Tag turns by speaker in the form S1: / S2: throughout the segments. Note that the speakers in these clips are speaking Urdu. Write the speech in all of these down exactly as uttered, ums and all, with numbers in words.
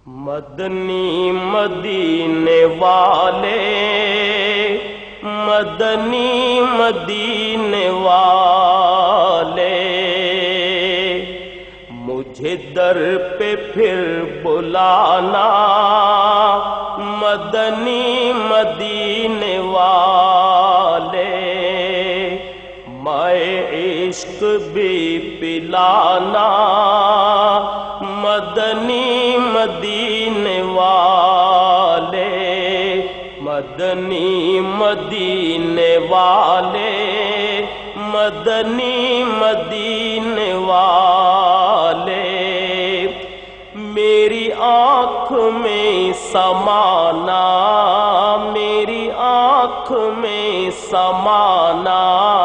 S1: مدنی مدینے والے، مدنی مدینے والے، مجھے در پہ پھر بلانا، مدنی مدینے والے، مائے عشق بھی پلانا، مدنی مدینے والے، مدنی مدینے والے، مدنی مدینے والے، میری آنکھ میں سمانا، میری آنکھ میں سمانا،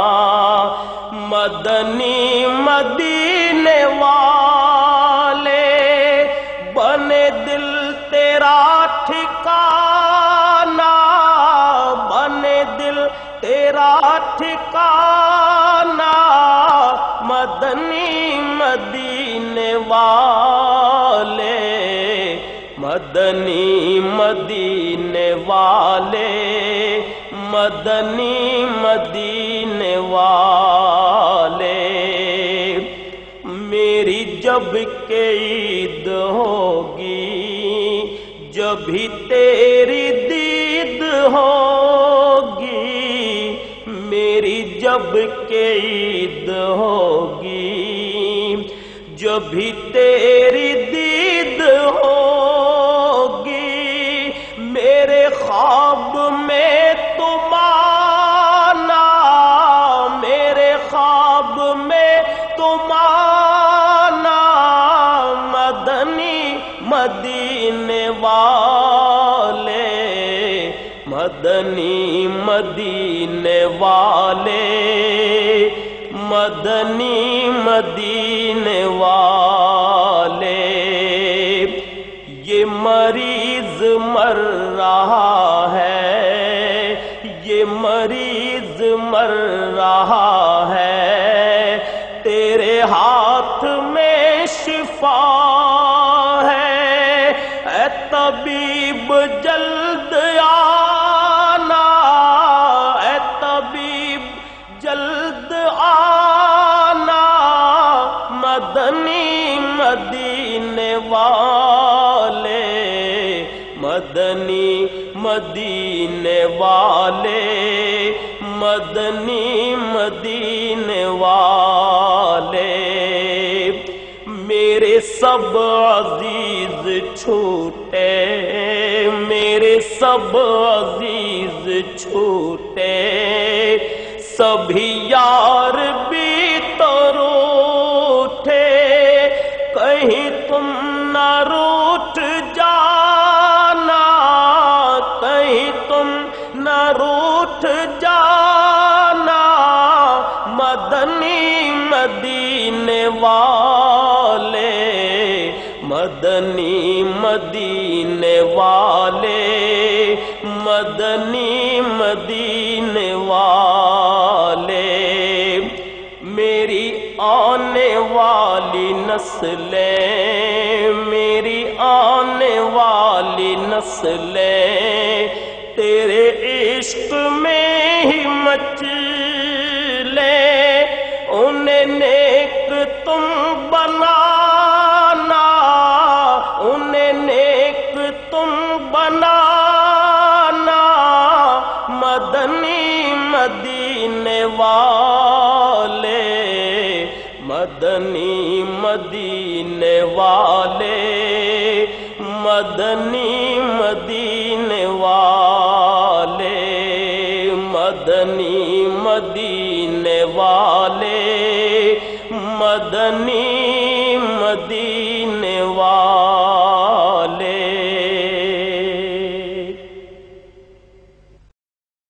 S1: مدنی مدینے والے، بنے دل تیرا ٹھکانا، بنے دل تیرا ٹھکانا، مدنی مدینے والے، مدنی مدینے والے، مدنی مدینے والے، میری جب کہ عید ہوگی، جبھی تیری دید ہوگی، میری جب کہ عید ہوگی، جبھی تیری دید ہوگی، میرے خواب میں تم آنا، میرے خواب میں تم آنا، مدنی مدینے والے، مدنی مدینے والے، مدنی مدینے والے، یہ مریض مر رہا ہے، یہ مریض مر رہا ہے، تیرے ہاتھ میں شفا ہے، اے طبیب جلد آنا، اے طبیب جلد آنا، مدنی مدینے والے، مدنی مدینے والے، مدنی مدینے والے، میرے سب عزیز چھوٹے، میرے سب عزیز چھوٹے، سبھی یار بھی تو روٹھے، کہیں تم نہ روٹھ جانا، کہیں تم نہ روٹھ جانا، مدنی مدینے والے، مدنی مدینے والے، مدنی مدینے والے، میری آنے والی نسلیں، میری آنے والی نسلیں، تیرے عشق میں ہی مچلے، انہیں نیک تم بنانا، انہیں نیک تم بنانا، مدنی مدینے والے، مدنی مدینے والے، مدنی مدینے والے، مدنی مدینے والے، مدنی مدینے